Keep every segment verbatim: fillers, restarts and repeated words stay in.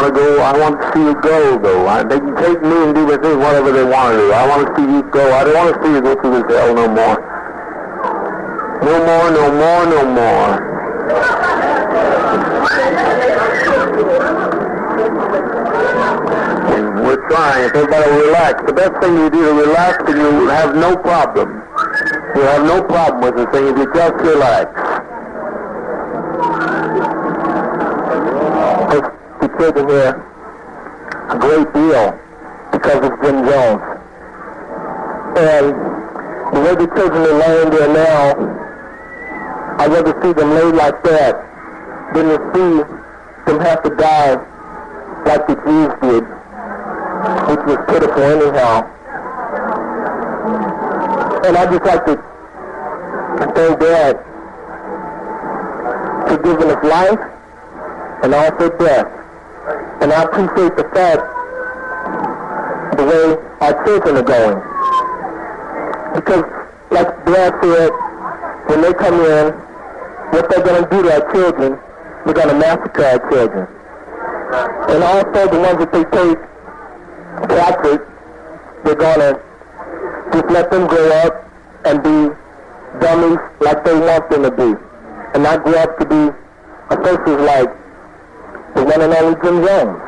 to go. I want to see you go, though. I, they can take me and do with me whatever they want to do. I want to see you go. I don't want to see you go through this hell no more. No more, no more, no more. And we're trying. If everybody will relax. The best thing you do to relax, and you have no problem. You have no problem with the thing if you just relax. The children here a great deal because of Jim Jones. And the way the children are laying there now, I'd rather see them laid like that than to see them have to die like the Jews did, which was pitiful anyhow. And I'd just like to thank Dad for giving us life and also death. And I appreciate the fact, the way our children are going. Because, like Dad said, when they come in, what they're going to do to our children, they're going to massacre our children. And also the ones that they take captured, they're going to just let them grow up and be dummies like they want them to be. And not grow up to be associates like the one and only Jim Jones.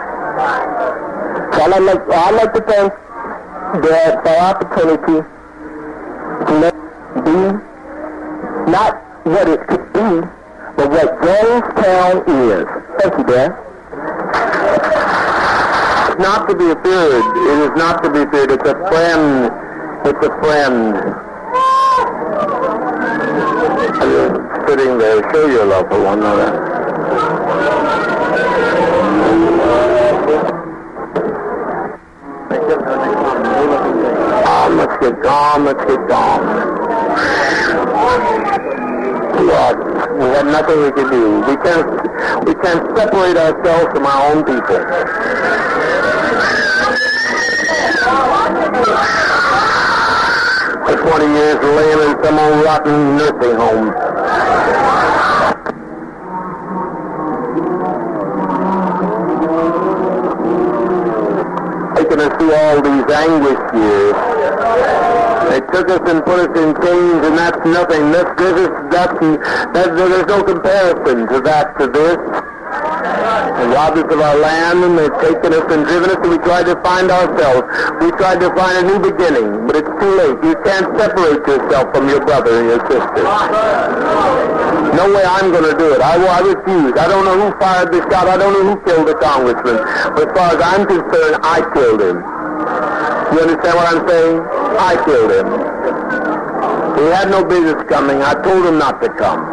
So I'd like, I'd like to thank Dad for our opportunity to let it be not what it could be, but what Jonestown is. Thank you, Dad. It's not to be feared. It is not to be feared. It's a friend. It's a friend. You're sitting there. Show your love for one another. Calm, let's get calm, let's get calm. Lord, we have nothing we can do. We can't, we can't separate ourselves from our own people. For twenty years laying in some old rotten nursing home. Taking us through all these anguish years. They took us and put us in chains, and that's nothing. This, this is, that's, that, there's no comparison to that, to this. They robbed us of our land, and they've taken us and driven us, and we tried to find ourselves. We tried to find a new beginning, but it's too late. You can't separate yourself from your brother and your sister. No way I'm going to do it. I, I refuse. I don't know who fired the shot. I don't know who killed the congressman. But as far as I'm concerned, I killed him. You understand what I'm saying? I killed him. He had no business coming. I told him not to come.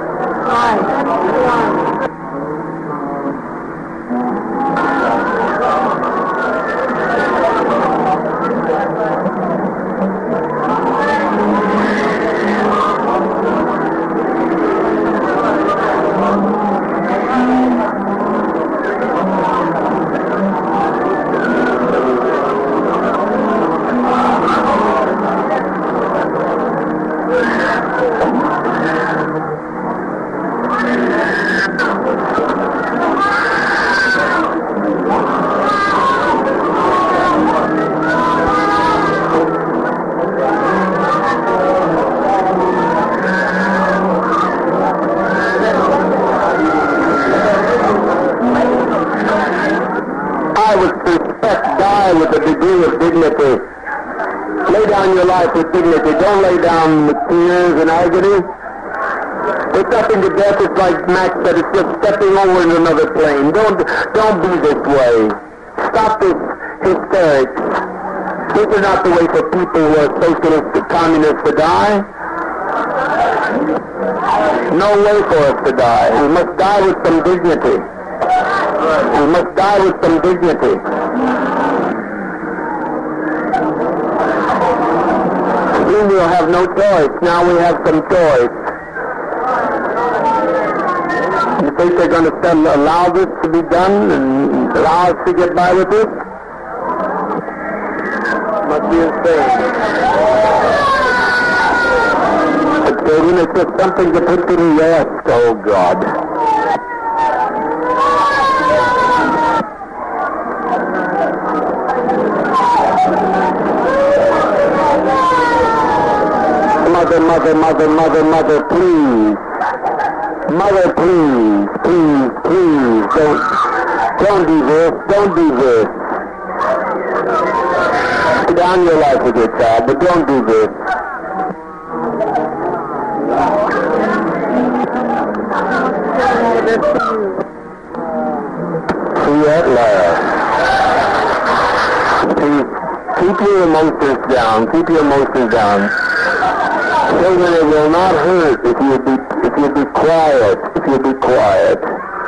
With dignity. Don't lay down with tears and agony. It's nothing to death. It's like Max said. It's just stepping over into another plane. Don't don't be this way. Stop this hysterics. This is not the way for people who are socialists, communists to die. No way for us to die. We must die with some dignity. We must die with some dignity. We will have no choice. Now we have some choice. You think they're going to send, allow this to be done and allow us to get by with this? Must be insane. But children, it's just something to put to the rest. Oh, God. mother, mother, mother, mother, please. Mother, please, please, please, don't, don't do this, don't do this. Put down your life with your child, but don't do this. See at last. Please, keep your emotions down, keep your emotions down. Children, it will not hurt if you be if you be quiet, if you be quiet.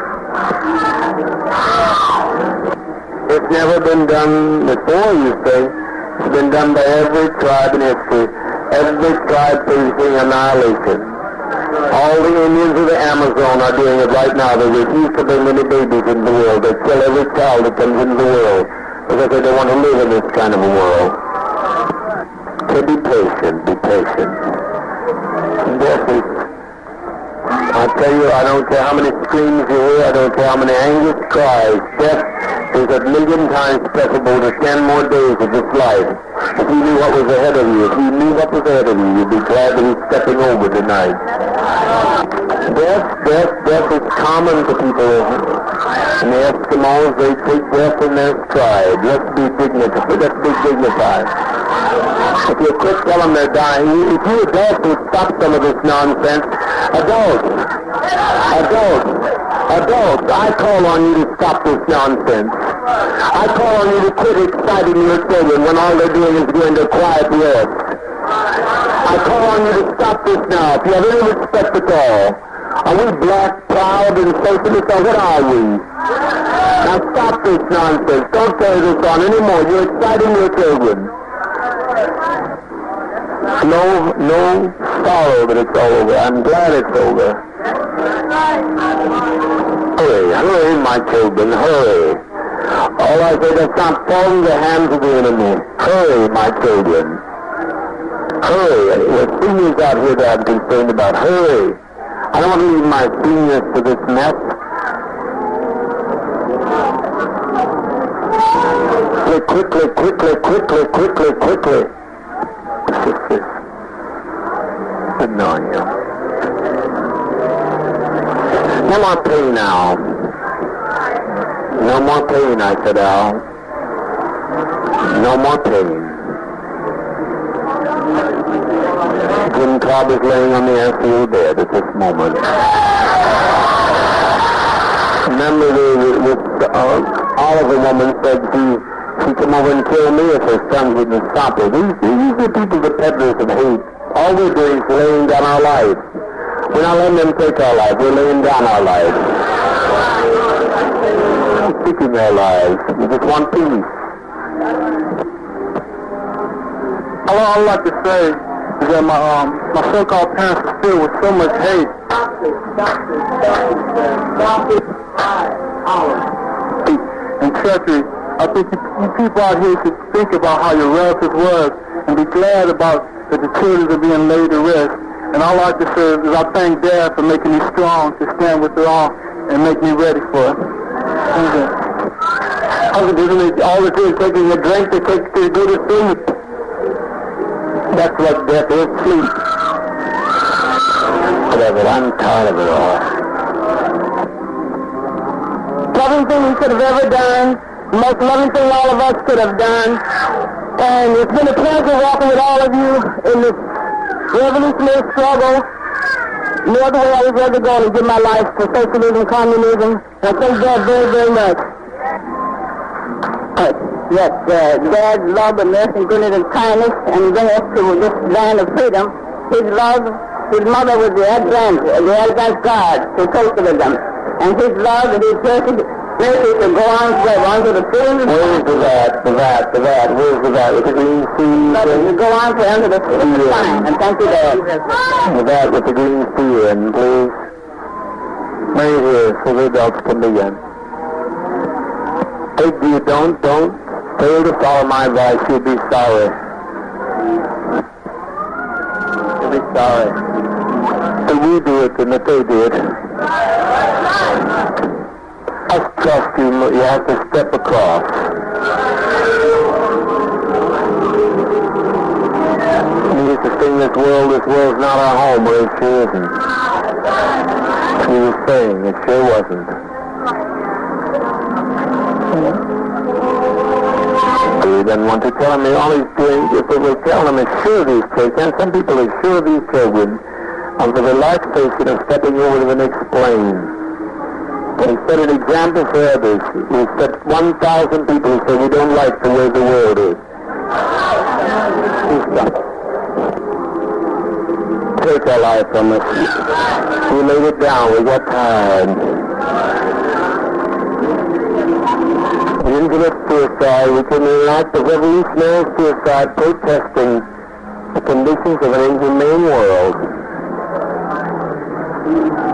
It's never been done before, you say. It's been done by every tribe in history. Every tribe facing annihilation. All the Indians of the Amazon are doing it right now. They refuse to bring any babies into the world. They kill every child that comes into the world because they don't want to live in this kind of a world. So be patient, be patient. Death is, I tell you, I don't care how many screams you hear, I don't care how many anguish cries. Death is a million times preferable to ten more days of this life. If you knew what was ahead of you, if you knew what was ahead of you, you'd be glad to be stepping over tonight. Death, death, death is common to people. And the Eskimos, they take death in their stride. Let's be dignified. Let's be dignified. If you quit telling them they're dying, if you adults would stop some of this nonsense, adults, adults, adults, I call on you to stop this nonsense. I call on you to quit exciting your children when all they're doing is going to quiet the earth. I call on you to stop this now. If you have any respect at all, are we black, proud, and socialist, or what are we? Now stop this nonsense. Don't carry this on anymore. You're exciting your children. No, no sorrow that it's over. I'm glad it's over. Hurry, hurry, my children, hurry. All I say, let's not fall into the hands of the enemy. Hurry, my children. Hurry. There's seniors out here that I'm concerned about. Hurry. I don't want to leave my seniors to this mess. Quickly, quickly, quickly, quickly, quickly. Sisters, good knowing you. No more pain now. No more pain, I said, Al. No more pain. Jim Cobb is laying on the airfield bed at this moment. Remember, the, the, uh, Oliver woman said she She'd come over and kill me if her son wouldn't stop her. These, these are people, the peddlers of hate. All we're doing is laying down our lives. We're not letting them take our life. We're laying down our lives. We're seeking their lives. We just want peace. All I'd like to say is that my um my so-called parents were filled with so much hate. Stop it, stop it, stop it, stop it. And treachery. I think you people out here should think about how your relative was and be glad about that the children are being laid to rest. And all I like to say is I thank Dad for making me strong to stand with it all and make me ready for it. All it is taking a drink to take to go to sleep. That's what death is, sleep. Whatever, I'm tired of it all. Loving thing we could have ever done. The most loving thing all of us could have done. And it's been a pleasure walking with all of you in this revolutionary struggle. No other way I was ever going to give my life for socialism, communism. I thank God very, very much. Uh, yes, uh, Dad's love and mercy and goodness and kindness and bring us to this land of freedom. His love, his mother was the advance, the advance guard to socialism. And his love and his mercy mercy to go on forever unto the freedom. Where's the that, the that, the that, where's the that with the green sea? To go on forever unto the freedom of time. And thank you, Dad. The that with the green sea in, please. Right here, so the adults can begin. If you don't, don't fail to follow my advice, you'll be sorry. You'll be sorry. If we do it, and if they do it. I trust you, you have to step across. You to sing this world, this world's not our home, well, it sure isn't. He was saying, it sure wasn't. He doesn't want to tell me all he's doing. If they will tell him, assure these children, some people assure these children of the relaxation of stepping over to the next plane. And set an example for others. We set one thousand people who say we don't like the way the world is. Take our life from us. We laid it down. We got tired. We didn't commit suicide. We committed an act of revolutionary suicide protesting the conditions of an inhumane world.